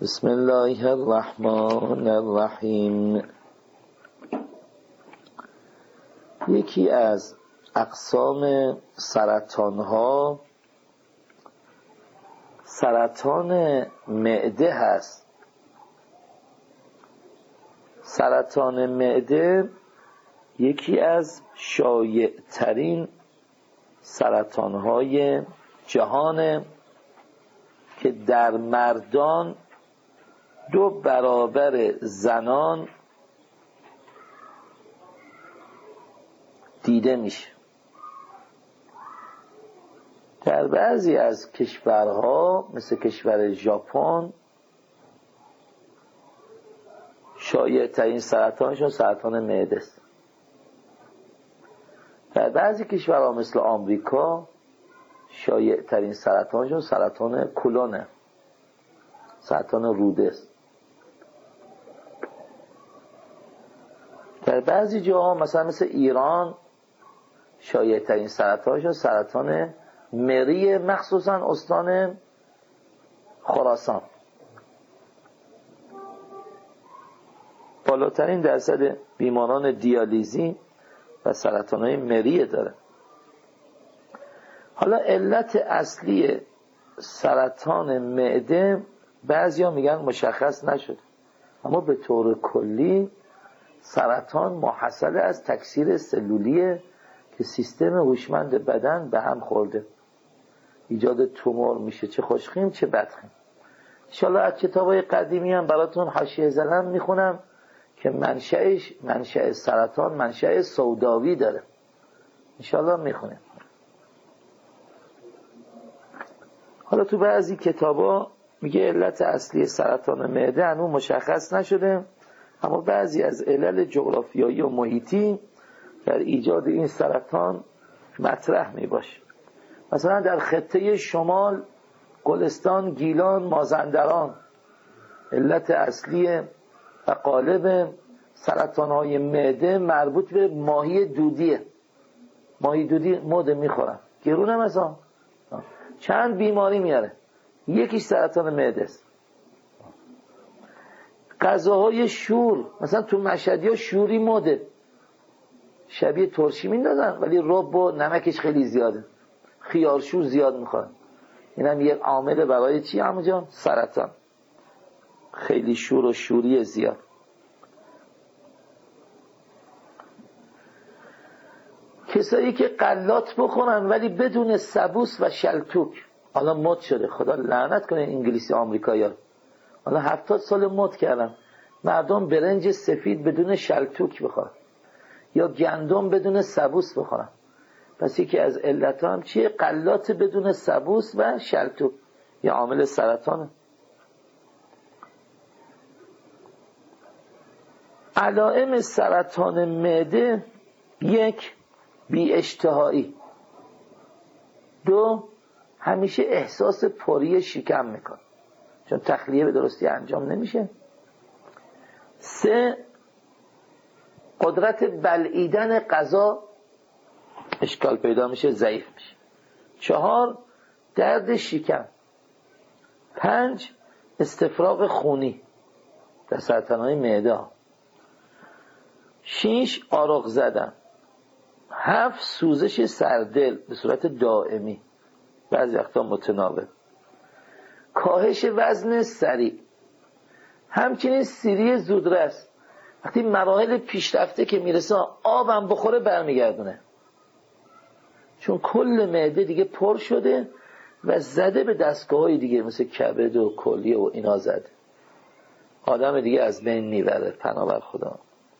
بسم الله الرحمن الرحیم. یکی از اقسام سرطان ها سرطان معده هست. سرطان معده یکی از شایع ترین سرطان های جهانه که در مردان 2 برابر زنان دیده میشه. در بعضی از کشورها مثل کشور ژاپن شایع ترین سرطانشون سرطان معده است. در بعضی کشورها مثل آمریکا شایع ترین سرطانشون سرطان کلونه، سرطان روده است. در بعضی جاها مثلا مثل ایران شایع ترین سرطانشون سرطان مری، مخصوصا استان خراسان. بالاترین درصد بیماران دیالیزی و سرطان‌های مری داره. حالا علت اصلی سرطان معده بعضیا میگن مشخص نشد، اما به طور کلی سرطان محصل از تکثیر سلولیه که سیستم هوشمند بدن به هم خورده، ایجاد تومور میشه، چه خوشخیم چه بدخیم. انشالله از کتابای قدیمی هم براتون حاشیه زدم میخونم که منشأ سرطان منشأ سوداوی داره. انشالله میخونیم. حالا تو بعضی کتابا میگه علت اصلی سرطان معده هنوز مشخص نشده، اما بعضی از علل جغرافیایی و محیطی در ایجاد این سرطان مطرح میباشه. مثلا در خطه شمال، گلستان، گیلان، مازندران علت اصلی و غالب سرطان‌های معده مربوط به ماهی دودیه. ماهی دودی مده میخورن، گرونه مثلا چند بیماری میاره، یکیش سرطان معده است. غذاهای شور، مثلا تو مشهدی‌ها شوری مده، شبیه ترشی میندازن ولی رب و نمکش خیلی زیاده، خیارشور زیاد میخورن. اینم یک عامل برای چی عمو جان؟ سرطان. خیلی شور و شوری زیاد. کسایی که غلات بخورن ولی بدون سبوس و شلتوک، حالا مد شده، خدا لعنت کنه انگلیسی آمریکایی‌ها، حالا 70 سال مد کردن مردم برنج سفید بدون شلتوک بخورن یا گندم بدون سبوس بخورن. پس یکی از علتها هم چیه؟ غلات بدون سبوس و شلتوک، یه عامل سرطانه. علائم سرطان معده: 1. بی اشتهایی. 2. همیشه احساس پری شکم میکنه چون تخلیه به درستی انجام نمیشه. 3. قدرت بلعیدن غذا اشکال پیدا میشه، ضعیف میشه. 4. درد شکم. 5. استفراغ خونی در سرطان‌های معده. 6. آرق زدن. 7. سوزش سردل به صورت دائمی، بعضی وقتا متناوب. کاهش وزن سریع. همچنین سیری زودرس، وقتی مراحل پیشرفته که میرسه آبم بخوره برمیگردونه، چون کل معده دیگه پر شده و زده به دستگاه‌های دیگه مثل کبد و کلیه و اینا زده، آدم دیگه از بین میبره، پناه بر خدا.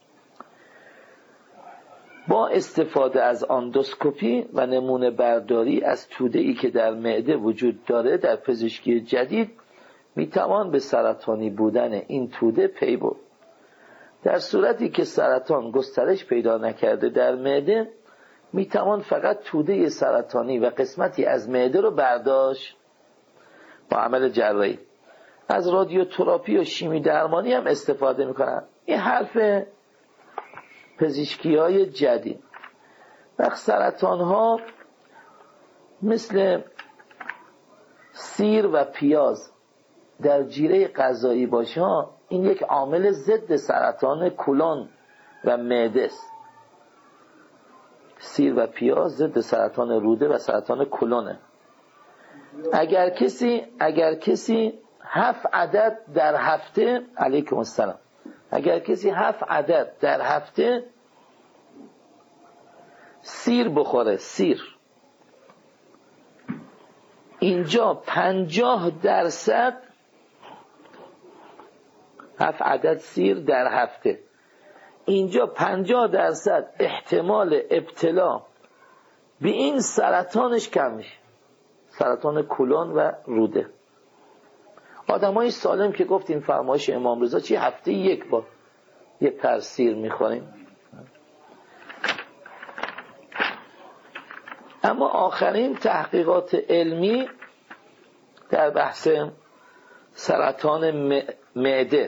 با استفاده از اندوسکوپی و نمونه برداری از توده‌ای که در معده وجود داره در پزشکی جدید میتوان به سرطانی بودن این توده پی برد. در صورتی که سرطان گسترش پیدا نکرده در معده، میتوان فقط توده سرطانی و قسمتی از معده رو برداشت با عمل جراحی. از رادیوتراپی و شیمی درمانی هم استفاده میکنن. این حرف پزشکی‌های جدید. وقت سرطان‌ها مثل سیر و پیاز در جیره غذایی باشه این یک عامل ضد سرطان کلون و معده است. سیر و پیاز ضد سرطان روده و سرطان کلونه. اگر کسی 7 عدد در هفته، علیکم السلام، اگر کسی 7 عدد در هفته سیر بخوره، سیر، اینجا 50%، 7 عدد سیر در هفته، اینجا 50% احتمال ابتلا به این سرطانش کم میشه، سرطان کلون و روده. آدمای سالم که گفتیم فرمایش امام رضا چی، هفته یک بار یه پر سیر میخوریم. اما آخرین تحقیقات علمی در بحث سرطان معده،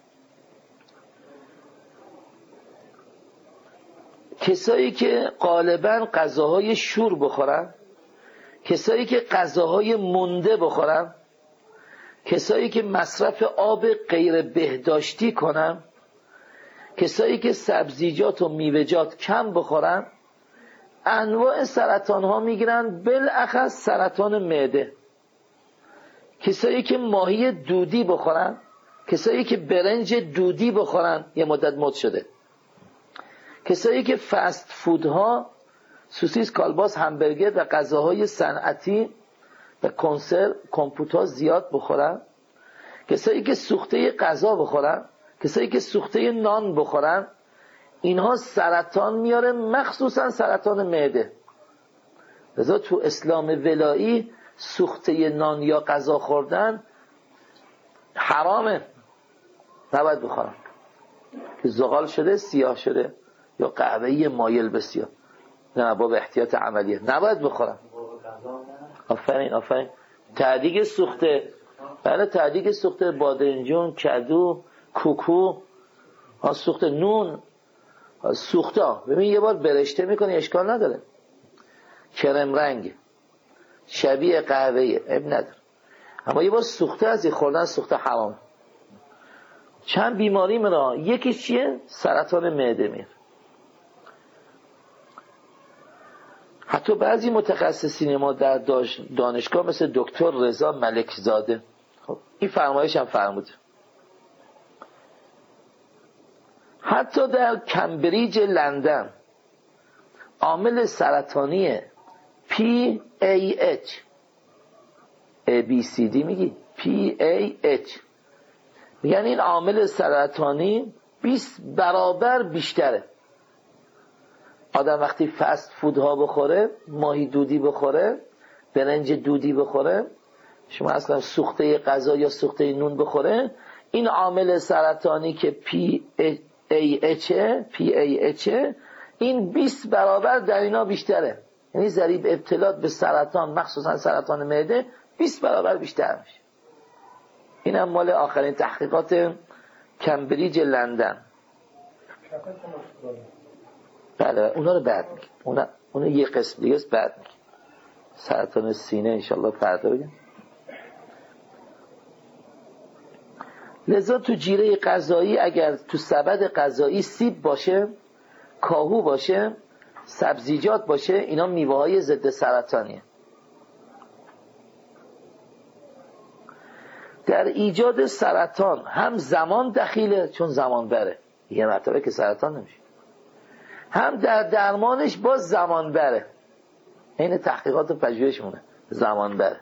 کسایی که غالباً غذاهای شور بخورن، کسایی که غذاهای مونده بخورن، کسایی که مصرف آب غیر بهداشتی کنن، کسایی که سبزیجات و میوه‌جات کم بخورن، انواع سرطان ها میگیرن، بالاخص سرطان معده. کسایی که ماهی دودی بخورن، کسایی که برنج دودی بخورن، یه مدت مد شده، کسایی که فست فودها، سوسیس، کالباس، همبرگر و غذاهای صنعتی و کنسرو، کمپوت‌ها زیاد بخورن، کسایی که سوخته غذا بخورن، کسایی که سوخته نان بخورن، اینها سرطان میاره، مخصوصا سرطان معده. لذا تو اسلام ولایی سوخته نان یا غذا خوردن حرامه، نباید بخورن که زغال شده، سیاه شده یا قهوه‌ای مایل به سیاه، نه باب احتیاط عملیه، نباید بخورن. آفرین. تعدیق سوخته، بله تعدیق سوخته، بادنجون، کدو، کوکو، سوخته نون، سوخته. ببین یه بار برشته میکنی اشکال نداره، کرم رنگ شبیه قهوه‌ای اب نداره، اما یه بار سوخته از این خوردن سوخته حرام. چند بیماری میره، یکیش چیه؟ سرطان معده میره. حتی بعضی متخصصین ما در دانشگاه مثل دکتر رضا ملکزاده، خب این فرمایش هم فرموده، حتی در کمبریج لندن عامل سرطانی PAH ABCD میگی PAH، یعنی این عامل سرطانی 20 برابر بیشتره. آدم وقتی فست فودها بخوره، ماهی دودی بخوره، برنج دودی بخوره، شما اصلا سوخته غذا یا سوخته نون بخوره، این عامل سرطانی که PAH این 20 برابر در اینا بیشتره. یعنی ضریب ابتلا به سرطان، مخصوصا سرطان معده، 20 برابر بیشتر میشه. این هم مال آخرین تحقیقات کمبریج لندن. بله اونا رو بعد میگیم، اونا یه قسم دیگه است، بعد میگیم. سرطان سینه انشالله فردا بگیم. لذا تو جیره غذایی اگر تو سبد غذایی سیب باشه، کاهو باشه، سبزیجات باشه، اینا میوه های ضد سرطانیه. در ایجاد سرطان هم زمان دخیله، چون زمان بره، یه مرتبه که سرطان نمیشه، هم در درمانش باز زمان بره. این تحقیقات و پژوهشمونه، زمان بره.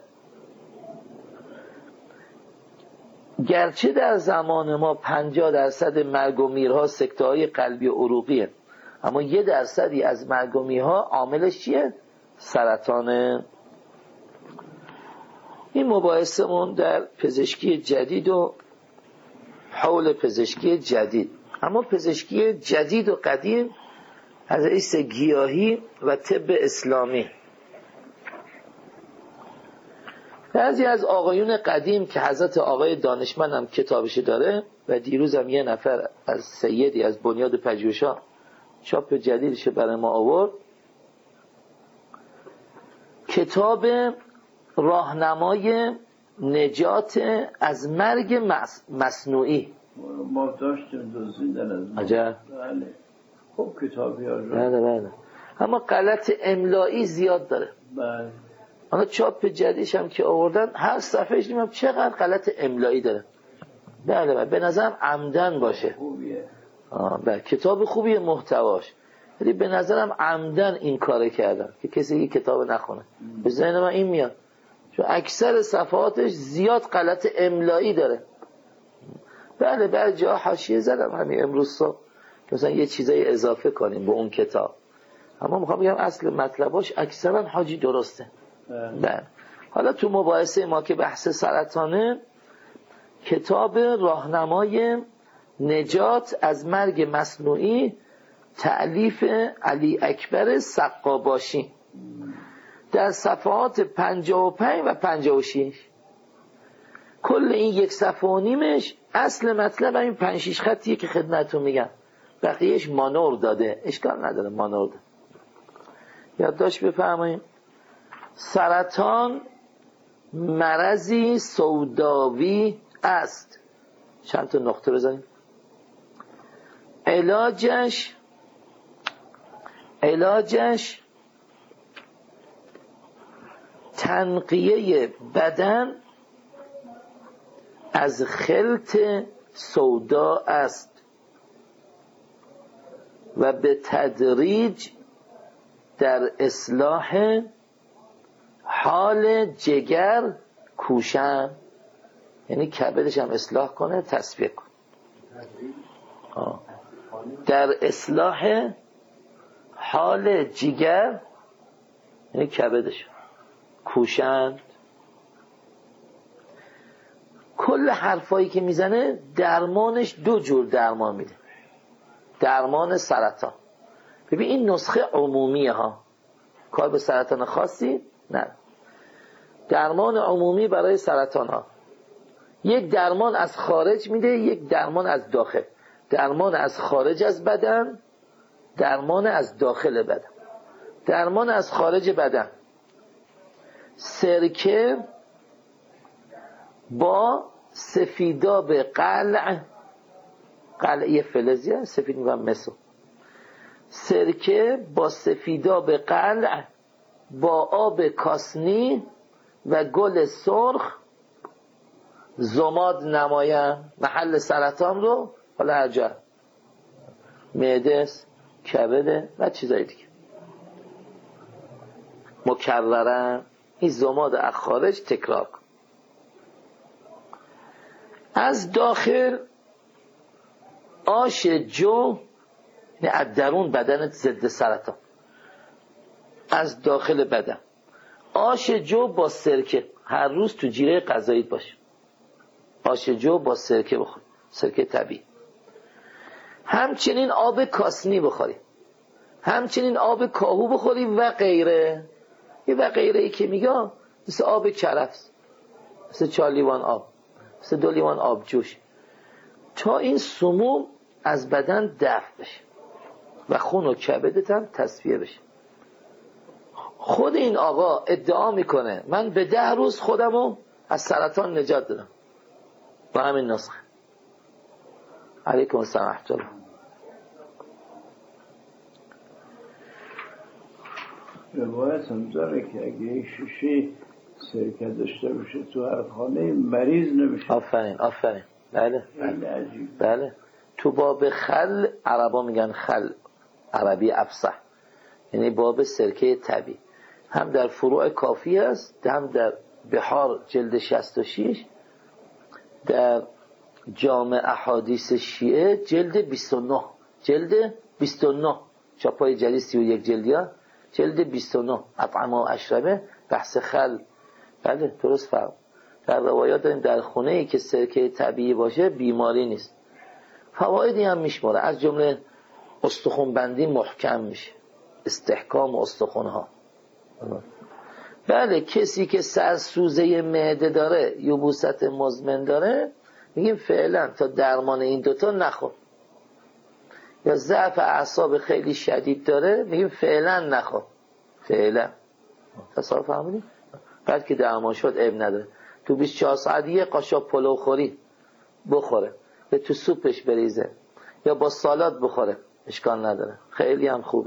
گرچه در زمان ما 50% مرگ و میرها سکته های قلبی و عروقیه، اما 1% از مرگ و میرها عاملش چیه؟ سرطانه. این مباحثمون در پزشکی جدید و حول پزشکی جدید. اما پزشکی جدید و قدیم از حیث گیاهی و طب اسلامی. بعضی از آقایون قدیم که حضرت آقای دانشمند هم کتابش داره و دیروز هم یه نفر از سیدی از بنیاد پژوهش‌ها چاپ جدیدش برای ما آورد، کتاب راهنمای نجات از مرگ مصنوعی. ما داشتیم دزدیدن از ما. عجب. بله. خب کتابی ها رو. بله. اما غلط املایی زیاد داره. بله. حالا چاپ جدیدش هم که آوردن هر صفحهش نمیم چقدر غلط املایی داره. بله به نظرم عمدن باشه. خوبیه. بله کتاب خوبیه محتواش، ولی به نظرم عمدن این کار کردن که کسی یک کتاب نخونه. به ذهن من این میاد چون اکثر صفحاتش زیاد غلط املایی داره. بله بعد جا حاشیه زدم همین امروز صبح مثلا یه چیزای اضافه کنیم به اون کتاب، اما میخوام بگم اصل مطلباش اکثرا حاجی درسته. بله حالا تو مباحثه ما که بحث سرطانه، کتاب راهنمای نجات از مرگ مصنوعی تألیف علی اکبر سقاباشی در صفحات 55 و 56. کل این 1.5 صفحه اصل مطلب این 5-6 خطیه که خدمتتون میگم، بقیهش مانور داده، اشکال نداره مانور داده. یادداشت بفرمایید. سرطان مرضی سوداوی است. چند تا نقطه بزنیم. علاجش تنقیه بدن از خلط سودا است و به تدریج در اصلاح حال جگر کوشن، یعنی کبدش هم اصلاح کنه، تصفیه کنه. در اصلاح حال جگر یعنی کبدش کوشند. کل حرفایی که میزنه درمانش 2 جور درمان میده. درمان سرطان، ببین این نسخه عمومیه ها، کار به سرطان خاصی نه. درمان عمومی برای سرطان ها، یک درمان از خارج میده، یک درمان از داخل. درمان از خارج از بدن، درمان از داخل بدن. درمان از خارج بدن، سرکه با سفیداب قلعه فلزیه، سفید میگم مسو، سرکه با سفیداب قلع با آب کاسنی و گل سرخ زماد نماین محل سرطان رو، حالا هر جا، معده، کبد و چیزای دیگه، مکررن این زماد از خارج تکرار کن. از داخل آش جو، یعنی از درون بدنت ضد سرطان، از داخل بدن آش جو با سرکه هر روز تو جیره غذاییت باشه. آش جو با سرکه بخور، سرکه طبیعی. همچنین آب کاسنی بخوری، همچنین آب کاهو بخوری و غیره. یه و غیره ای که میگم مثل آب کرفس، مثل 4 لیوان آب، مثل 2 لیوان آب جوش، تا این سموم از بدن دفع بشه و خون و کبدت هم تصفیه بشه. خود این آقا ادعا میکنه من به 10 روز خودمو از سرطان نجات دادم با همین نسخه. علیکم السلام ورحمة الله. روایت هم داره که اگه یک شیشه سرکه داشته باشه تو هر خانه مریض نمیشه. آفرین بله. بله تو باب خل، عربا میگن خل، عربی افصح، یعنی باب سرکه طبیعی، هم در فروع کافی است، هم در بحار جلد 66، در جامع احادیث شیعه جلد 29 چاپای جدید 31 جلدی، جلد 29 اطعمه و اشربه بحث خل. بله درست فهم. در روایات داریم در خونه ای که سرکه طبیعی باشه بیماری نیست. فوایدی هم میشماره، از جمله استخوان بندی محکم میشه، استحکام استخوان ها. بله کسی که سرسوزه معده داره، یبوست مزمن داره، میگیم فعلا تا درمان این دوتا نخور. یا ضعف اعصاب خیلی شدید داره، میگیم فعلا نخور. فعلا تصور فهمیدیم؟ بعد که درمان شد عیب نداره. تو 24 ساعت یه قاشق پلو خوری بخوره یا تو سوپش بریزه یا با سالاد بخوره اشکال نداره، خیلی هم خوبه.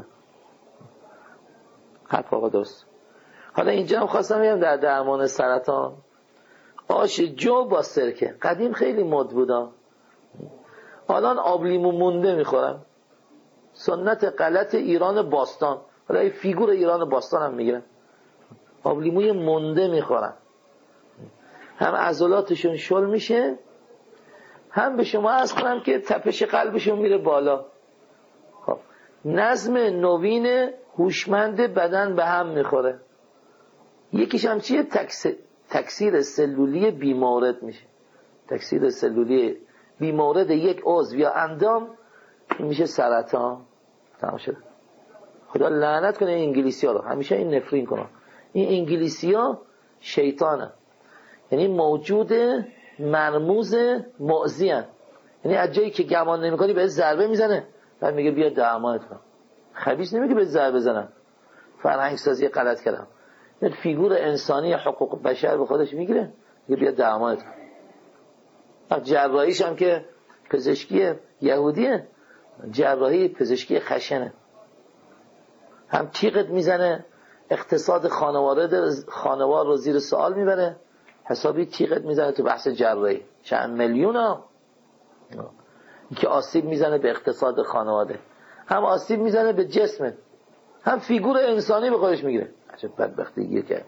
حرف آقا درست. حالا اینجا هم خواستم بگم در درمان سرطان آش جو با سرکه قدیم خیلی مد بودا، الان آب لیمو مونده میخورن، سنت غلط ایران باستان. حالا این فیگور ایران باستان هم میگیرن، آب لیموی مونده میخورن، هم عضلاتشون شل میشه، هم به شما عرض کنم که تپش قلبشون میره بالا. خب نظم نوین هوشمند بدن به هم میخوره. یکیش هم چیه؟ تکثیر سلولی بیمورد میشه. تکثیر سلولی بیمورد یک عضو یا اندام میشه سرطان. تمام شد. خدا لعنت کنه این انگلیسی ها رو، همیشه این نفرین کنه. این انگلیسی ها شیطانه، یعنی موجود مرموز معزی هن. یعنی از جایی که گمان نمی کنی به ضربه میزنه بعد میگه بیا درمانت کنم. خبیث نمیگه به ضربه بزنم، فرهنگ سازی غلط کردم. این فیگور انسانی حقوق بشر به خودش میگیره میگه بیا درمانت کنم. جراحیش هم که پزشکی یهودیه، جراحی پزشکی خشنه، هم تیغت میزنه، اقتصاد خانوار رو زیر سوال میبره، حسابی تیغت میزنه تو بحث جراحی، چند میلیون ها که آسیب میزنه به اقتصاد خانواده، هم آسیب میزنه به جسمت، هم فیگور انسانی به خودش میگیره. عجب بدبختیه که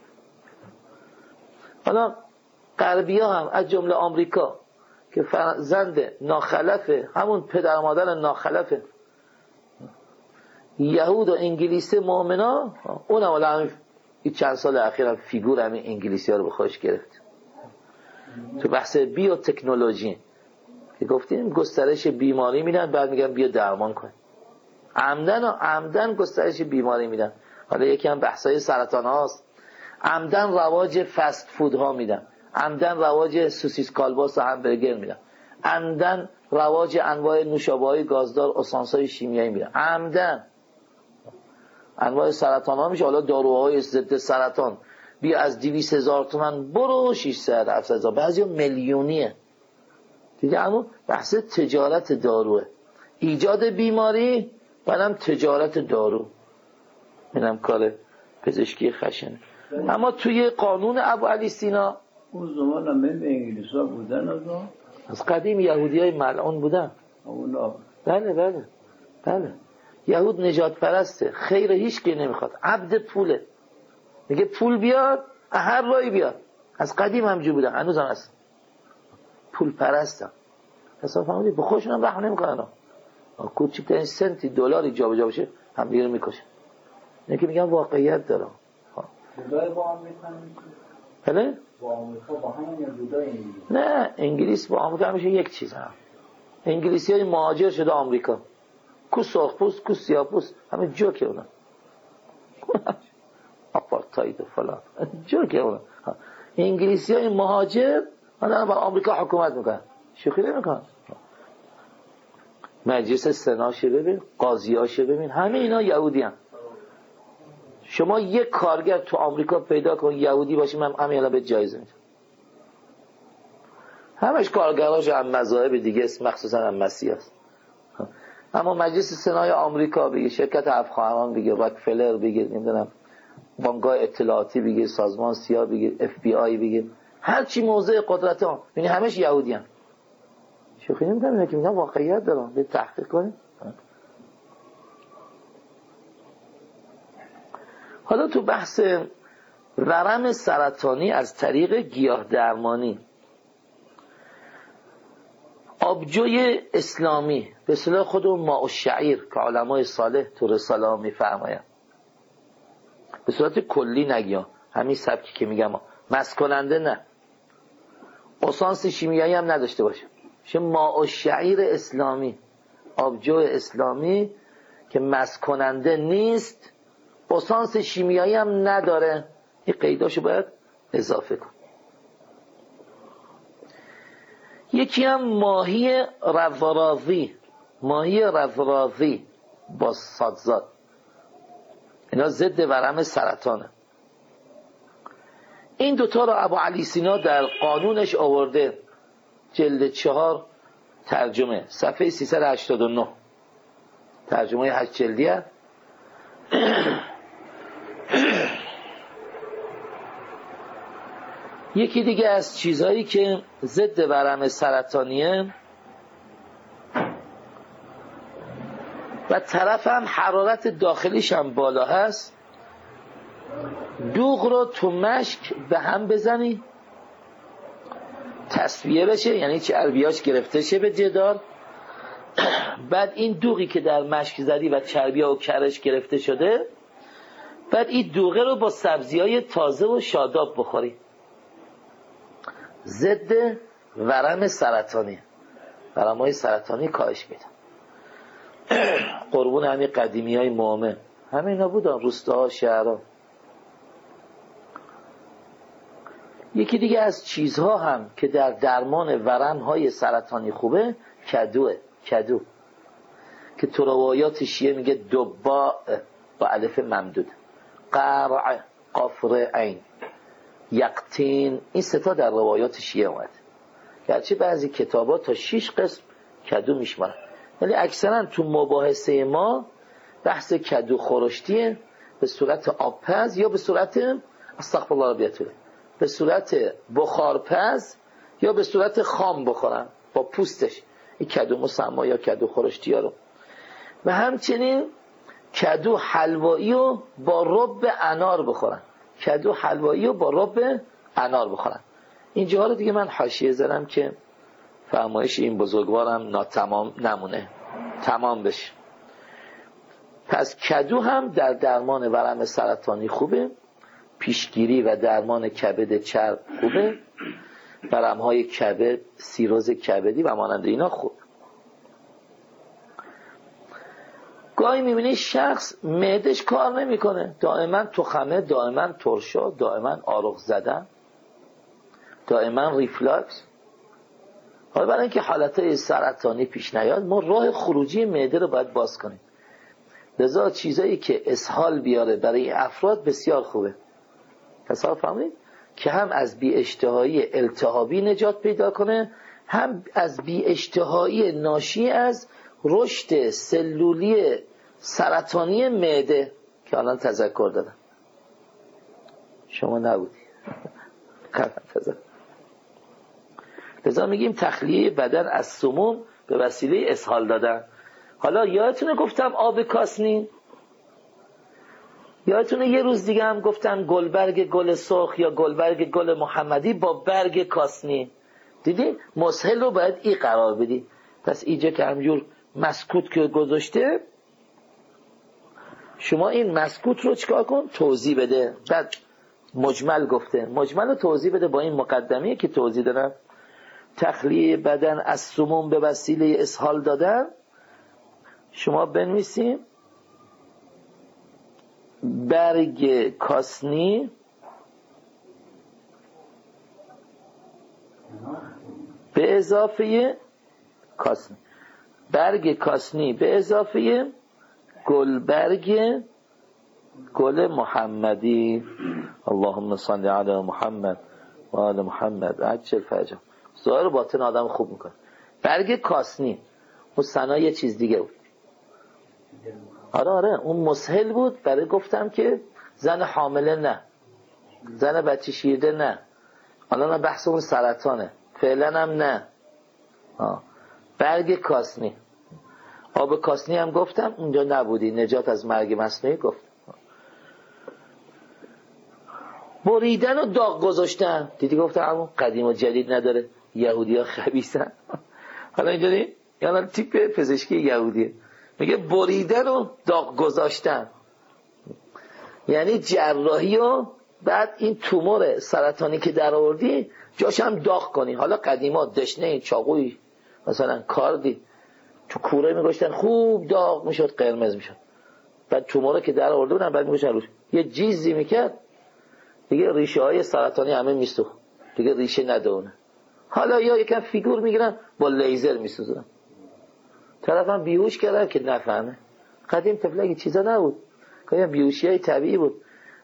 حالا غربی ها هم از جمله آمریکا که فرزند ناخلفه، همون پدر مادر ناخلفه یهود و انگلیسی مؤمنا، اون هم همین چند سال اخیر هم فیگور همین انگلیسی ها رو به خودش گرفت. تو بحث بیوتکنولوژی که گفتیم گسترش بیماری میدن بعد میگن بیا درمان کن، عمدن گسترش بیماری میدن. حالا یکی هم بحثای سرطان هاست، عمدن رواج فست فود ها میدن، عمدن رواج سوسیس کالباس و همبرگر میدن، عمدن رواج انواع نوشابه‌های گازدار اسانس‌های شیمیایی میدن، عمدن انواع سرطان ها میشه. حالا داروهای ضد سرطان بیا از 200,000 تومان برو 600-700، بعضی میلیونیه دیگه. اما بحث تجارت داروه، ایجاد بیماری بعدم تجارت دارو، اینم کار پزشکی خشنه. اما توی قانون ابو علی سینا اون زمان هم انگلیس ها بودن از قدیم یهودی های ملعون بودن. بله یهود نجات پرسته، خیر هیچ که نمیخواد، عبد پوله، میگه پول بیاد هر رایی بیاد. از قدیم همجور بودن، هنوز هم هست، پول پرستن. حساب فهمیدی؟ به خودشون هم رحم نمیکنن، کوچکترین سنتی دلاری جابجا بشه هم دیگه رو میکشن. اینه که میگم واقعیت داره. جدای با آمریکا بله؟ با آمریکا با همون یا جدای انگلیس؟ نه انگلیس با آمریکا همیشه یک چیز هم. انگلیسی های مهاجر شده آمریکا، کو سرخپوست کو سیاه‌پوست همه جوکه اونا، آپارتاید و فلان جوکه اونا. انگلیسی های مهاجر اونا با آمریکا حکومت میکنن، شوخی نمیکنن. مجلس سناشه ببین، قاضیاشه ببین، همه اینا یهودی هم. شما یک کارگر تو آمریکا پیدا کن یهودی باشه، من همین الان به جایزه میدم. همش کارگراش هم مذاهب دیگه است، مخصوصا هم مسیح است. اما مجلس سنای آمریکا بگیر، شرکت افخاران بگیر، راکفلر بگیر، نمیدونم بانک‌های اطلاعاتی بگیر، سازمان سیا بگیر، اف بی آی بگیر، هر چی موضع قدرت ها، یعنی همش یهودی هم. شوخی نمی‌کنم، اینا که میگم واقعیت دارم، به تحقیق کنیم. حالا تو بحث ورم سرطانی از طریق گیاه درمانی، آبجوی اسلامی به اصطلاح خودمون ماء الشعیر که علمای صالح تو رساله ها میفرمایند، به صورت کلی نگیاه، همین سبکی که میگم مست کننده نه، اسانس شیمیایی هم نداشته باشه، میشه ماء الشعیر اسلامی، آبجو اسلامی که مست کننده نیست، اسانس شیمیایی هم نداره. این قیداشو باید اضافه کن. یکی هم ماهی رورازی با سادزاد، اینا ضد ورم سرطانه. این دوتا رو ابو علی سینا در قانونش آورده، جلد 4 ترجمه، صفحه 389، ترجمه 8 جلدیه. یکی دیگه از چیزهایی که ضد ورم سرطانیه و طرف هم حرارت داخلیش هم بالا هست، دوغ رو تو مشک به هم بزنی تصفیه بشه، یعنی چربیاش گرفته شه به جدار. بعد این دوغی که در مشک زدی و چربی‌ها و کرش گرفته شده، بعد این دوغه رو با سبزی‌های تازه و شاداب بخوری. ضد ورم سرطانی، ورم‌های سرطانی کاهش میده. قربون همین قدیمی‌های مومن همه اینا بودن، روستاها، شهرها. یکی دیگه از چیزها هم که در درمان ورم‌های سرطانی خوبه، کدوه. کدو که تو روایات شیعه میگه دباء با الف ممدود، قرع، قفر عین، یقتین، این ستا در روایات شیعه اومد. گرچه بعضی کتابا تا 6 قسم کدو میشمارن، ولی اکثرا تو مباحثه ما بحث کدو خورشتیه، به صورت آبپز یا به صورت استغفر الله بیاتوله، به صورت بخارپز یا به صورت خام بخورن با پوستش، این کدو مسما یا کدو خورشتی ها رو. و همچنین کدو حلوایی رو با رب انار بخورن، کدو حلوایی رو با رب انار بخورن. اینجاها رو دیگه من حاشیه زدم که فرمایش این بزرگوارم ناتمام نمونه، تمام بشه. پس کدو هم در درمان ورم سرطانی خوبه، پیشگیری و درمان کبد چرب خوبه، ورم‌های کبد، سیروز کبدی و مانند اینا خوب. گاهی می‌بینی شخص معدش کار نمی‌کنه، دائما تخمه، دائما ترشا، دائما آرق زدن، دائما ریفلاکس. حالا برای اینکه حالتهای سرطانی پیش نیاد، ما راه خروجی معده رو باید باز کنیم. لذا چیزایی که اسهال بیاره برای افراد بسیار خوبه. حساب فهمید؟ که هم از بی اشتهایی التهابی نجات پیدا کنه، هم از بی اشتهایی ناشی از رشد سلولی سرطانی معده که الان تذکر دادم. شما نبودی. لذا میگیم تخلیه بدن از سموم به وسیله اسهال دادن. حالا یادتونه گفتم آب کاسنی؟ یادتونه یه روز دیگه هم گفتم گلبرگ گل سرخ یا گلبرگ گل محمدی با برگ کاسنی؟ دیدی؟ مسهل رو باید ای قرار بدی. پس اینجا که همجور مسکوت که گذاشته، شما این مسکوت رو چیکار کن؟ توضیح بده. بعد مجمل گفته، مجمل رو توضیح بده با این مقدمه که توضیح دادم. تخلیه بدن از سموم به وسیله اسهال دادن. شما بنویسیم برگ کاسنی به اضافه کاسنی، برگ کاسنی به اضافه گلبرگ گل محمدی. اللهم صل علی محمد و آل محمد عجل فرجهم. ظاهر باطن آدم خوب میکنه. برگ کاسنی اون سنا یه چیز دیگه بود. آره اون مسهل بود، برای گفتم که زن حامله نه، زن بچه شیرده نه، الان بحث اون سرطانه، فعلا هم نه. برگ کاسنی، آب کاسنی هم گفتم اونجا نبودی، نجات از مرگ مصنوعی گفت. بریدن و داغ گذاشتن، دیدی گفتم همون قدیم و جدید نداره، یهودی ها خبیثن. حالا اینجا دید یعنی تیپ پزشکی یهودیه، میگه بریدن و داغ گذاشتن، یعنی جراحی و بعد این تومور سرطانی که در آوردی جاش هم داغ کنی. حالا قدیما دشنه چاقوی مثلا کاردی تو کوره میگشتن، خوب داغ میشد، قرمز میشد، بعد توموره که در آورده بودن بعد میگشتن روش یه جیزی میکرد دیگه ریشه های سرطانی همه میسوخت، دیگه ریشه ندونه. حالا یا یکم فیگور میگیرن با لیزر میسوزن، طرفم بیهوش کردن که نفهمه. قدیم تفلگی چیزا نبود، که بیهوشی های طبیعی بود.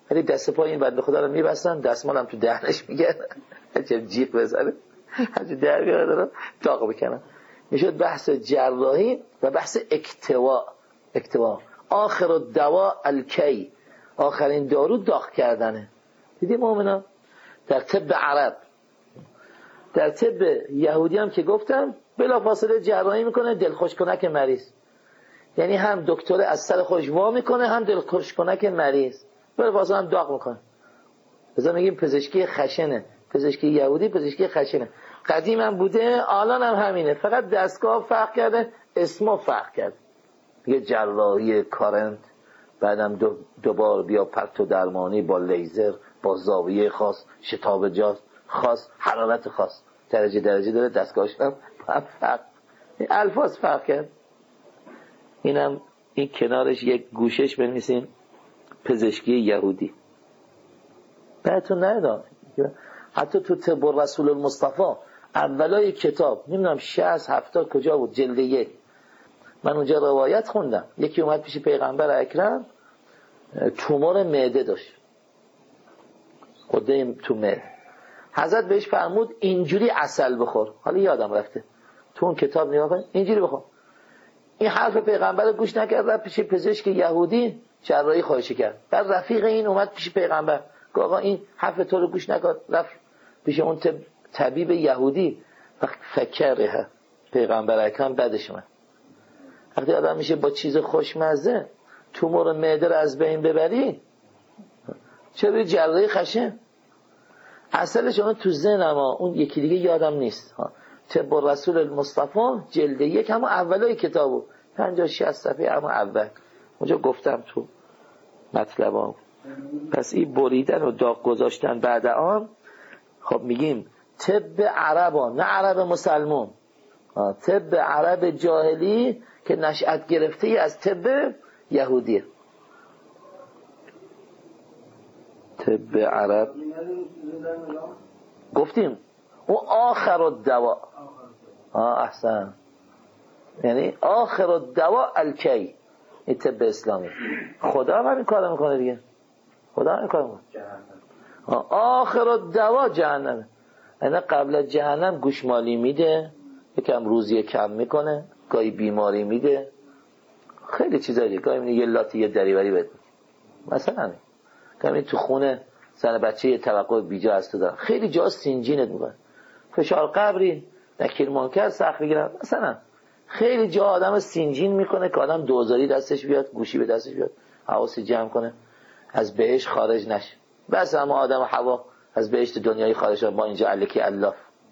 ولی دست پای این بنده خدا رو میبستن، دستمالم تو دهنش میگردن عجب جیغ بزنه هرچی در بیاره رو داغ بکنن. میشد بحث جراحی و بحث اکتوا. آخر الدوا الکی، آخرین دارو داغ کردنه. دیدیم مومنان در طب عرب، در طب یهودی هم که گفتم بلافاصله جراحی میکنه دلخوش کنک مریض، یعنی هم دکتر از سر خوش وا میکنه هم دلخوش کنک مریض، بلافاصله هم داغ میکنه. لذا میگیم پزشکی خشنه، پزشکی یهودی پزشکی خشنه. قدیم هم بوده، الان هم همینه، فقط دستگاه فرق کرده، اسمو فرق کرده. یه جراحی کارنت، بعدم دوبار بیا پرتو درمانی با لیزر، با زاویه خاص، شتاب جاز خاص، حرارت خاص، درجه داره، دستگاهش هم فرق، الفاظ فرق کرد. اینم این کنارش یک گوشش بنویسین پزشکی یهودی. بهتون ندادم حتی تو طب رسول المصطفی اولای کتاب نمیدونم 60-70 کجا بود، جلد 1 من اونجا روایت خوندم، یکی اومد پیش پیغمبر اکرم تومور معده داشت، غده تو معده، حضرت بهش فرمود اینجوری عسل بخور. حالا یادم رفته تو اون کتاب نگاه کن اینجوری بخور. این حرف پیغمبر گوش نکرد، رفت پیش پزشک یهودی جراحی خواهشی کرد. بعد رفیق این اومد پیش پیغمبر گفت آقا این حرف تو رو گوش نکرد، رفت پیش اون طبیب یهودی و فکره. پیغمبر اکرم بعدش اومد. وقتی آدم میشه با چیز خوشمزه تومور معده رو از بین ببری، چرا جراحی خشن؟ اصلش اون تو ذهنم، اون یکی دیگه یادم نیست. طب رسول المصطفی جلد 1 همون اولای کتابو 50-60 صفحه همون اول اونجا گفتم تو مطلبام. پس این بریدن و داغ گذاشتن بعد آن، خب میگیم طب عربا، نه عرب مسلمون، طب عرب جاهلی که نشأت گرفته از طب یهودیه. طب عرب گفتیم و آخر الدوا، احسن، یعنی آخر الدوا الکی، این طب اسلامی. خدا هم این کار میکنه دیگه، خدا هم این کار میکنه. آخر الدوا جهنم، یعنی قبل از جهنم گوشمالی میده، یکم روزی کم میکنه، گاهی بیماری میده، خیلی چیزایی دیگه، گاهی یه لاتی یه دریوری بده، مثلا گاهی تو خونه زن بچه یه توقع بیجا از تو دارن، خیلی جا سینجینت میکنه، فشار قبری نکیر منکر سخت بگیرن، مثلا خیلی جا آدم سینجین میکنه که آدم دوزاری دستش بیاد، گوشی به دستش بیاد، حواسی جمع کنه از بهش خارج نشه. بس اما آدم هوا از بهشت دنیایی خارج شد با اینجا الکی الاف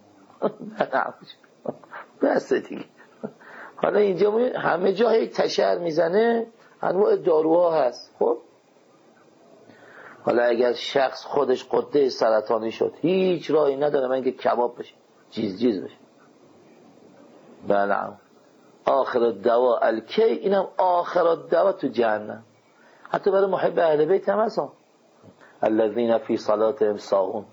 بس دیگه. حالا اینجا همه جا یک تشر میزنه، انواع داروها هست. خب حالا اگر شخص خودش غده سرطانی شد، هیچ راهی نداره من که کباب بشه، جیز بشه. بله آخر الدوا الکی، اینم آخر الدوا تو جهنم. حتی برای محب اهل بیت هم هست، الذین فی صلاتهم ساهون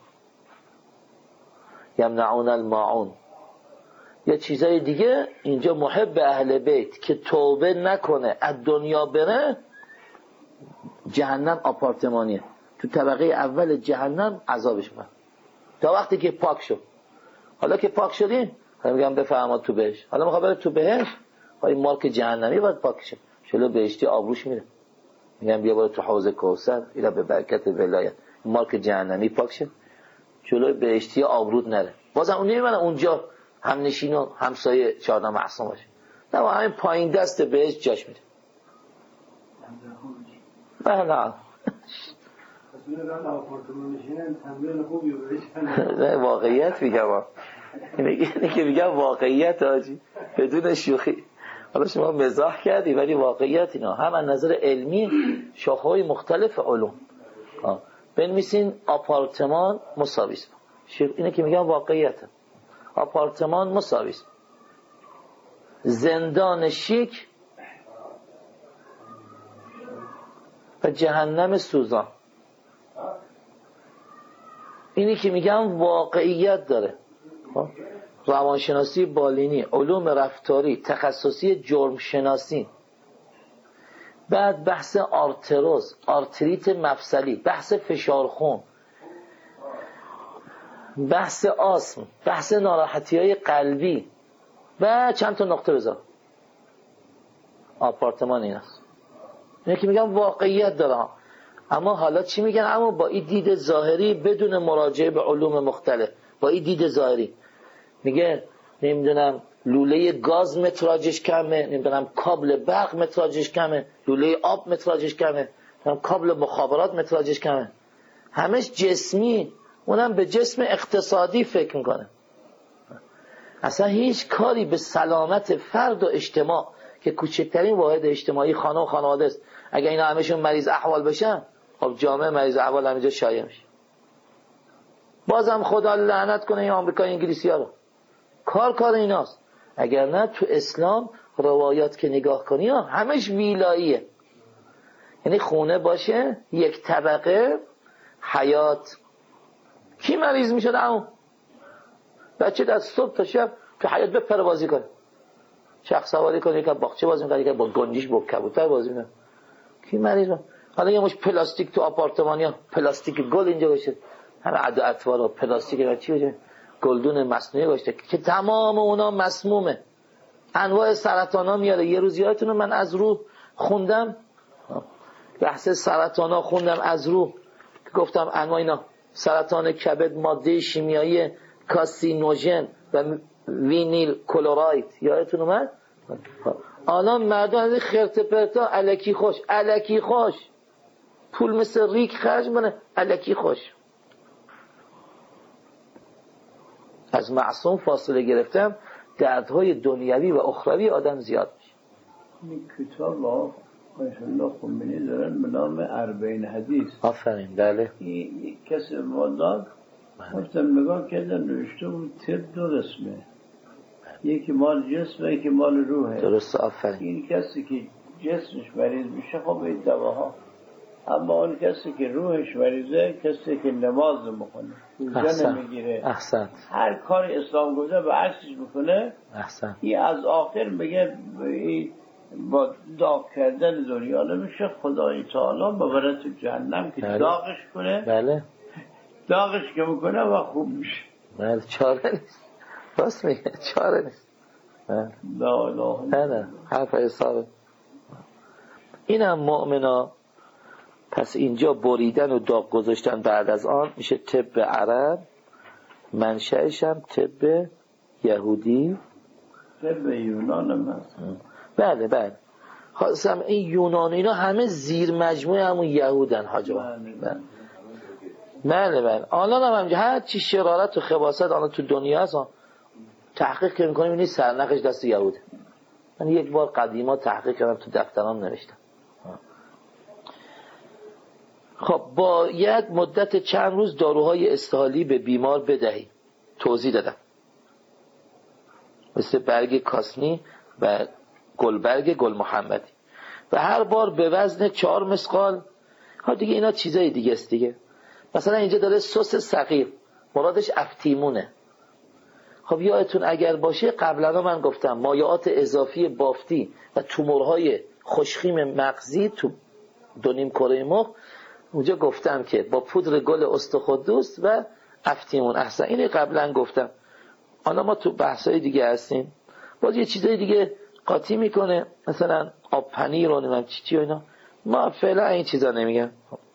یمنعون الماعون. یا چیزای دیگه اینجا محب اهل بیت که توبه نکنه از دنیا بره، جهنم آپارتمانیه، تو طبقه اول جهنم عذابش من تا وقتی که پاک شد. حالا که پاک شدین حالا میگم بفرماد تو بهش، حالا میخواد بره تو بهش، این مارک جهنمی باید پاک شه، چلو بهشتی آبروش میره، میگم بیا برو تو حوض کوثر، اینا به برکت ولایت مارک جهنمی پاک شه، جلوی بهشتی آبرود نره. بازم اون نمیمونه اونجا هم نشین و همسایه 14 معصوم باشه، نه با همین پایین دست بهش جاش میره. نه نه واقعیت میگم، اینه که میگم واقعیت آجی بدون شوخی. حالا شما مزاح کردی ولی واقعیت اینا هم از نظر علمی شاخه‌های مختلف علوم. بنویسین آپارتمان مساویست، اینه که میگم واقعیته. آپارتمان مساویست، زندان شیک و جهنم سوزان. اینی که میگم واقعیت داره. روانشناسی بالینی، علوم رفتاری، تخصصی جرم شناسی، بعد بحث آرتروز، آرتریت مفصلی، بحث فشار خون، بحث آسم، بحث ناراحتی‌های قلبی و چند تا نقطه بذار. آپارتمان این است. اینه که میگم واقعیت داره. اما حالا چی میگن؟ اما با این دید ظاهری بدون مراجعه به علوم مختلف، با این دید ظاهری میگه نمیدونم لوله گاز متراژش کمه، نمیدونم کابل برق متراژش کمه، لوله آب متراژش کمه، کابل مخابرات متراژش کمه. همش جسمی، اونم به جسم اقتصادی فکر میکنه. اصلا هیچ کاری به سلامت فرد و اجتماع که کوچکترین واحد اجتماعی خانه و خانواده است، اگر اینا همشون مریض احوال بشن، خب جامعه مریض احوال همینجا شایع میشه. بازم خدا لعنت کنه این آمریکا انگلیسی‌ها رو. کار ایناست. اگر نه تو اسلام روایات که نگاه کنی همش ویلاییه. یعنی خونه باشه یک طبقه، حیات. کی مریض میشه اون؟ بچه از صبح تا شب تو حیات بپره بازی کنه، شخص سواری کنه، یک باغچه بازی میکنه، یک با گنجیش با کبوتر بازی میکنه. کی مریض؟ حالا یه مش پلاستیک تو آپارتمانیا، پلاستیک گل اینجا باشه، همه عده اطوار و پلاستیک و چی باشه، گلدون مصنوعی باشه که تمام اونا مسمومه، انواع سرطانا میاره. یه روز یادتونه من از رو خوندم، بحث سرطانا خوندم از رو، گفتم انواع اینا: سرطان کبد، ماده شیمیایی کارسینوژن و وینیل کلوراید. یادتون اومد؟ الان مردم از خرت پرتا الکی خوش پول مثل ریک خرج کنه، الکی خوش. از معصوم فاصله گرفتم، دردهای دنیوی و اخروی آدم زیاد میشه. این کتاب ها ماشاءالله خمینی دارن به نام 40 حدیث. آفرین. بله. این کسی ما داد، گفتم نگاه کردن نوشته بود طب 2 قسمه، یکی مال جسم و یکی مال روحه. درست. آفرین. این کسی که جسمش مریض میشه خب این دواها، اما اون کسی که روحش مریضه، کسی که نماز میکنه، روزه نمیگیره، احسنت، هر کاری اسلام گفته به عکسش میکنه، احسنت، این از آخر میگه با داغ کردن دنیا نمیشه، خدای تعالی ببره تو جهنم که بله. داغش کنه. بله. داغش که میکنه و خوب میشه. بله. چاره نیست. راست میگه، چاره نیست. نه حرف حسابه. اینم مؤمنا. پس اینجا بریدن و داغ گذاشتن بعد از آن میشه طب عرب، منشأش هم طب یهودی، طب یونان هم هست. بله. خواستم این یونان اینا همه زیر مجموعه همون یهودن حاجبا. بله. الان هم همینجا هر چی شرارت و خباثت الان تو دنیا هست، تحقیق که میکنیم اینی سرنخش دست یهوده. من یک بار قدیما تحقیق کردم، تو دفترام نوشتم. خب باید مدت چند روز داروهای استحالی به بیمار بدهی. توضیح دادم، مثل برگ کاسنی و گل محمدی، و هر بار به وزن 4 مسقال. ها دیگه اینا چیزای دیگه است دیگه. مثلا اینجا داره سس صغیر، مرادش افتیمونه. خب یادتون اگر باشه قبلا من گفتم مایعات اضافی بافتی و تومورهای خوشخیم مغزی تو 2.5 کره مخ، اونجا گفتم که با پودر گل استخوان‌دوست و افتیمون. احسن، اینو قبلا گفتم. حالا ما تو بحثای دیگه هستیم، باز یه چیزای دیگه قاطی میکنه، مثلا آب پنیر و نمیدونم چی و اینا. ما فعلا این چیزا نمیگم.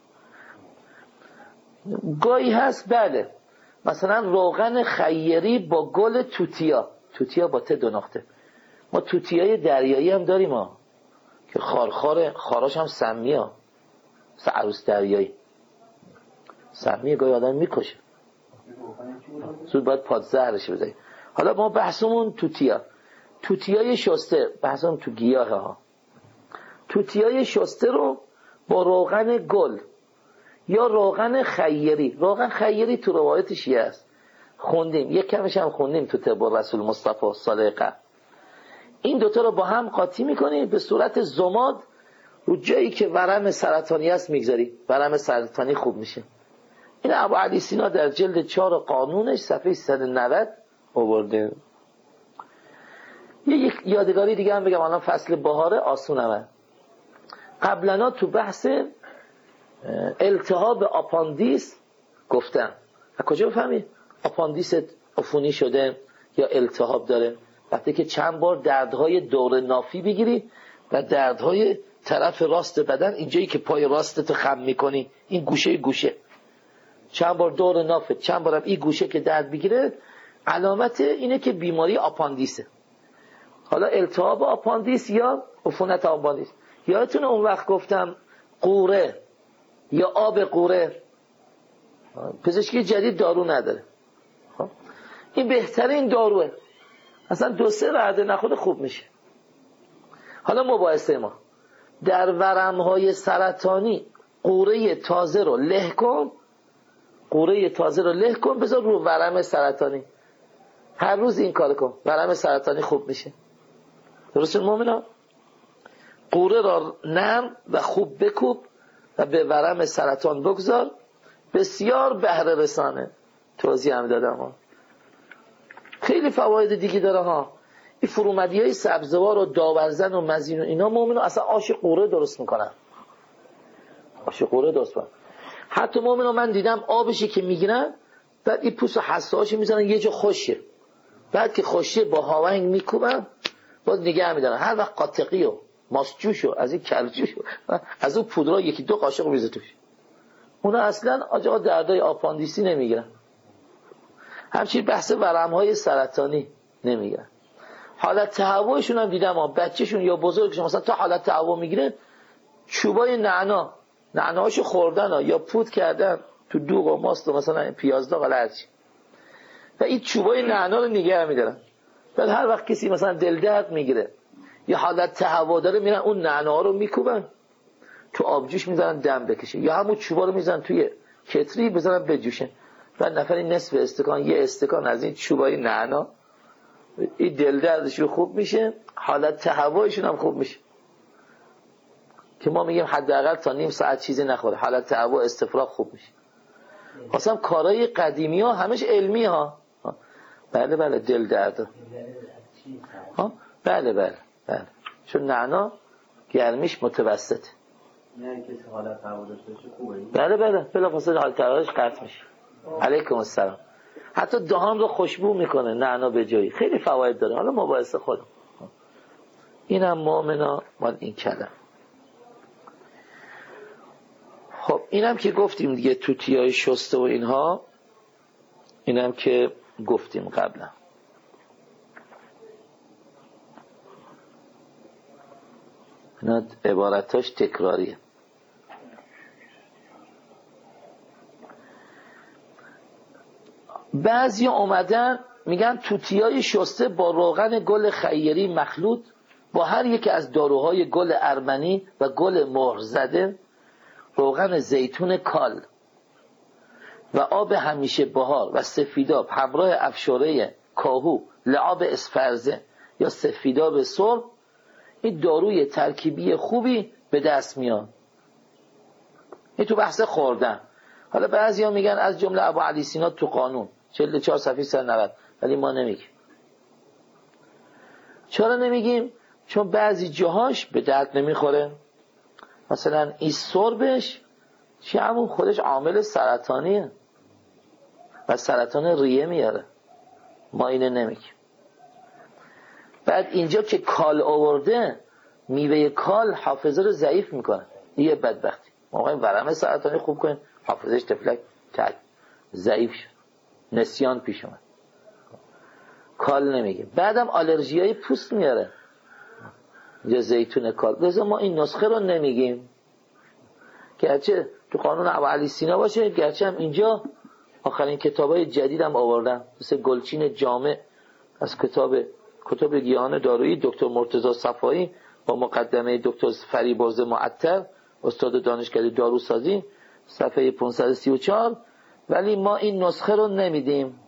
گاهی هست بله، مثلا روغن خیری با گل توتیا با 2 نقطه. ما توتیای دریایی هم داریم ها، که خاراش هم سمیه ها، عروس دریایی سمیه، گاهی آدم میکشه، زود باید پادزهرش بزنیم. حالا ما بحثمون توتیای شسته، بحثمون تو گیاه ها. توتیای شسته رو با روغن گل یا روغن خیری تو روایت شیعه است، خوندیم، یک کمش هم خوندیم تو طب رسول مصطفی سال قبل. این دوتا رو با هم قاطی میکنی، به صورت ضماد رو جایی که ورم سرطانی است میگذاری، ورم سرطانی خوب میشه. این ابو علی سینا در جلد 4 قانونش صفحه 190 آورده. یک یادگاری دیگه هم بگم، الان فصل بهاره، آسونمه. قبلنا تو بحث التهاب آپاندیس گفتم. از کجا بفهمی آپاندیست عفونی شده یا التهاب داره؟ وقتی که چند بار دردهای دور نافی بگیری و دردهای طرف راست بدن، اینجایی که پای راستت خم میکنی، این گوشه چند بار دور نافه، چند بارم این گوشه که درد بگیره، علامت اینه که بیماری آپاندیسه. حالا التهاب آپاندیس یا عفونت آپاندیس. یادتونه اون وقت گفتم قوره یا آب قوره، پزشکی جدید دارو نداره. این بهترین داروه، اصلا 2-3 وعده نخود خوب میشه. حالا مباحثه ما در ورمهای سرطانی، قوره تازه رو له کن، قوره تازه رو له کن بذار رو ورم سرطانی، هر روز این کار کن، ورم سرطانی خوب میشه. درسته مومنا؟ قوره را نرم و خوب بکوب و به ورم سرطان بگذار. بسیار بهره رسانه. توضیح هم دادم ها. خیلی فواید دیگه داره ها. این فرومدی های سبزوار و داورزن و مزین و اینا مومنو اصلا آش قوره درست میکنن. آش قوره درست میکنن. حتی مومنو من دیدم آبشی که میگیرن بعد این پوست حساسش میزنن یه جا خوشه، بعد که خوشه با هاونگ میکوبن باز نگه میدارن. هر وقت قاطقی و ماسجوشو از این کلجوشو از اون پودرها 1-2 قاشق میزه توش. اونا اصلا آجا دردای آپاندیسی نمیگیرن، همچنین بحث ورمهای سرطانی نمیگیرن. حالت تهوعشون هم دیدم بچهشون یا بزرگشون مثلا تا حالت تهوع میگیره چوبای نعناشو خوردن یا پود کردن تو دوغ و ماست و مثلا پیازداغ و هرچی و این چوبای نعنا رو نگه میدارن. بعد هر وقت کسی مثلا دل درد میگیره یا حالت تهوع داره میرن اون نعنا رو میکوبن تو آبجوش میذارن دم بکشه، یا همون چوبا رو میذارن توی کتری بذارن بجوشن. بعد نفری نصف استکان یه استکان از این چوبای نعنا، این دل دردشون خوب میشه، حالت تهوعشون هم خوب میشه. که ما میگیم حداقل تا نیم ساعت چیزی نخوره حالت تهوع استفراغ خوب میشه. اصلا کارهای قدیمی ها همش علمی ها. بله دل درد ها. بله چون نعنا گرمیش متوسطه. نه کسی حالت تهوع داشته باشه خوبه. بله بلافاصله حالت تهوعش قطع میشه. علیکم السلام. حتی دهان رو خوشبو میکنه نعنا به جایی. خیلی فواید داره. حالا مباحثه خودم. اینم مؤمنا مال این کلم. خب اینم که گفتیم دیگه توتیای شسته و اینها، اینم که گفتیم قبلا. اینا عبارتاش تکراریه. بعضی اومدن میگن توتیای شسته با روغن گل خیری مخلوط با هر یکی از داروهای گل ارمنی و گل مهر زده، روغن زیتون کال و آب همیشه بهار و سفیداب همراه افشاره کاهو، لعاب اسفرزه یا سفیداب سرخ، این داروی ترکیبی خوبی به دست میاد. این تو بحث خوردن. حالا بعضیا میگن از جمله ابو علی سینا تو قانون 44 صفحه 190، ولی ما نمیگیم. چرا نمیگیم؟ چون بعضی جاهاش به درد نمیخوره. مثلا این سربش چی همون خودش عامل سرطانیه و سرطان ریه میاره، ما اینه نمیگیم. بعد اینجا که کال آورده، میوه کال حافظه رو ضعیف میکنه، یه بدبختی. ما باید ورم سرطانی خوب کنیم، حافظش تفلک ضعیف شد، نسیان پیش اومد. کال نمیگیم. بعدم آلرژی های پوست میاره، اینجا زیتون کال. لذا ما این نسخه رو نمیگیم، گرچه تو قانون ابو علی سینا باشه، گرچه هم اینجا آخرین کتابای جدیدم آوردن، مثل گلچین جامع از کتاب گیاهان دارویی دکتر مرتضی صفایی با مقدمه دکتر فریبرز معطر استاد دانشکده داروسازی، صفحه 534. ولی ما این نسخه رو نمیدیم.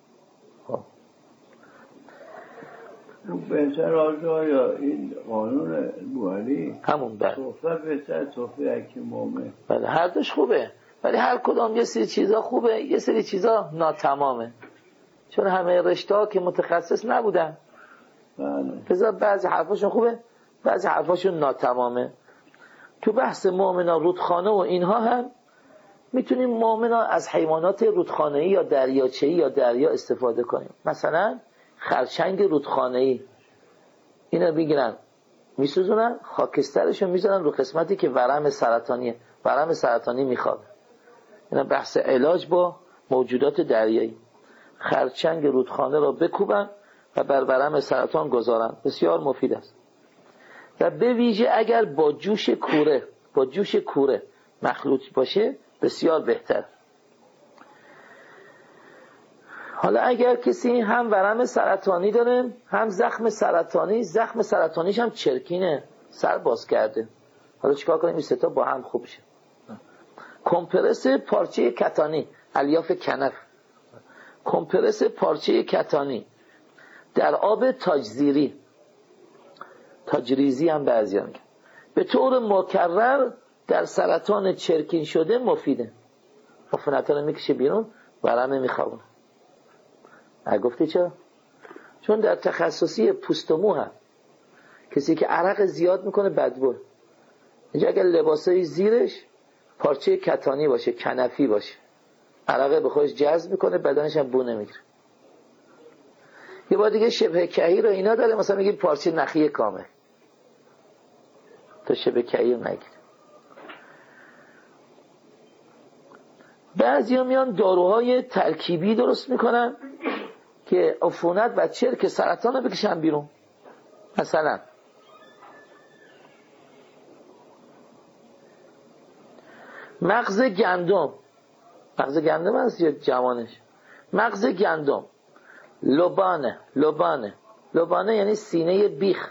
بهتر آجا یا این قانون بوهری همون توفه بهتر توفه حکیم مومن. بله هر دوش خوبه، ولی هر کدام یه سری چیزا خوبه، یه سری چیزا ناتمامه، چون همه رشته ها که متخصص نبودن. بله. بذار بعضی حرفاشون خوبه، بعضی حرفاشون ناتمامه. تو بحث مؤمنا رودخانه و اینها هم میتونیم مؤمنا از حیوانات رودخانه‌ای یا دریاچه‌ای یا دریا استفاده کنیم. مثلا خرچنگ رودخانه‌ای اینا میگیرن میسوزونن، خاکسترشو میذارن رو قسمتی که ورم سرطانیه، ورم سرطانی میخواد. اینا بحث علاج با موجودات دریایی. خرچنگ رودخانه را بکوبن و بر ورم سرطان گذارن، بسیار مفید است. و به ویژه اگر با جوش کوره مخلوط باشه بسیار بهتر. حالا اگر کسی هم ورم سرطانی داره هم زخم سرطانیش هم چرکینه، سر باز کرده، حالا چیکار کنیم؟ این سه تا با هم خوب شه. کمپرس پارچه کتانی، الیاف کنف، کمپرس پارچه کتانی در آب تاجریزی هم بعضی هم به طور مکرر در سرطان چرکین شده مفیده. عفونت رو میکشه بیرون، ورم میخوابونه. گفتی چرا؟ چون در تخصصی پوست و مو هم کسی که عرق زیاد میکنه بدبو، اینجا اگر لباسای زیرش پارچه کتانی باشه، کنفی باشه، عرق به خودش جذب میکنه، بدنش هم بو نمیگیره. یه بار دیگه شبه کهیر رو اینا داره، مثلا میگیم پارچه نخی کامل، تو شبه کهیر نگیر. بعضی ها میان داروهای ترکیبی درست میکنن که عفونت و چرک سرطان رو بکشن بیرون. مثلا مغز گندم هست یا جوانش، مغز گندم، لبانه یعنی سینه بیخ،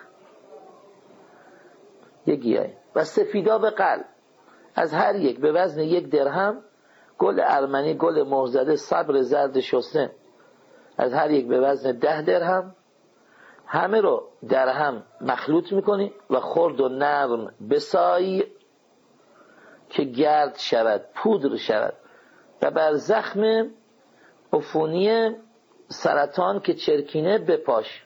یه گیاه، و سفیداب قلب از هر یک به وزن 1 درهم، گل ارمنی، گل مرزده، صبر زرد شسته از هر یک به وزن 10 درهم، همه رو در هم مخلوط میکنی و خرد و نرم بسای که گرد شود، پودر شود، و بر زخم عفونی سرطان که چرکینه بپاش.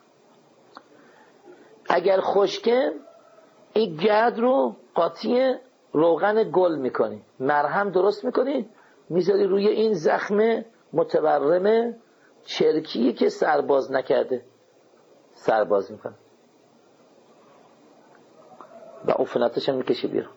اگر خشکه این گرد رو قاطی روغن گل میکنی، مرهم درست میکنی، میذاری روی این زخم متورم چرکی که سرباز نکرده، سرباز میکنه و عفونتش هم میکشی بیرون.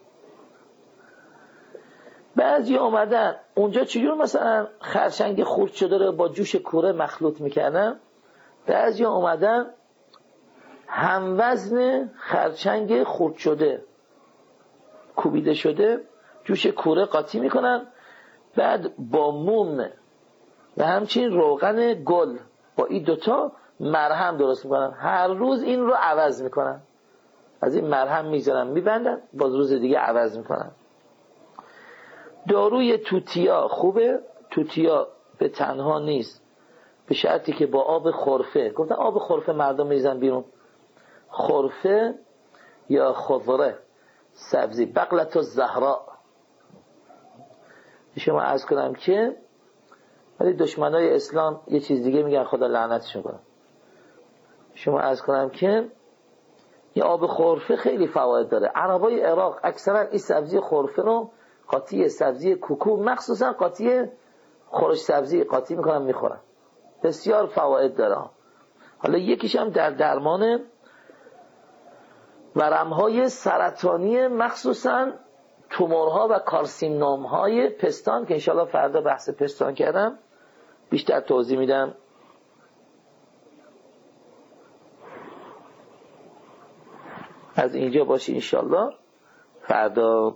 بعضی اومدن اونجا چجور مثلا خرچنگ خورد شده رو با جوش کوره مخلوط میکردن، بعضی اومدن هم وزن خرچنگ خورد شده کوبیده شده جوش کوره قاطی میکنن، بعد با موم و همچنین روغن گل با این دوتا مرهم درست میکنن، هر روز این رو عوض میکنن، از این مرهم میذارن میبندن، باز روز دیگه عوض میکنن. داروی توتیا خوبه، توتیا به تنها نیست، به شرطی که با آب خرفه، گفتن آب خرفه مردم میزن بیرون، خرفه یا خضره سبزی، بقلت و زهرا. شما عرض کنم که ولی دشمنای اسلام یه چیز دیگه میگن، خدا لعنتشون کنه. شما عرض کنم که این آب خرفه خیلی فواید داره. عربای عراق اکثرا این سبزی خرفه رو قاطی سبزی کوکو، مخصوصا قاطی خورش سبزی قاطی میکنن میخورن، بسیار فواید داره. حالا یکیش هم در درمان ورمهای سرطانی، مخصوصا تومورها و کارسینومهای پستان که انشاءالله فردا بحث پستان کردم بیشتر توضیح میدم. از اینجا باشی انشاءالله فردا.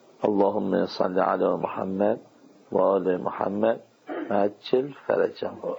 اللهم صل علی محمد و آل محمد عجل فرجهم.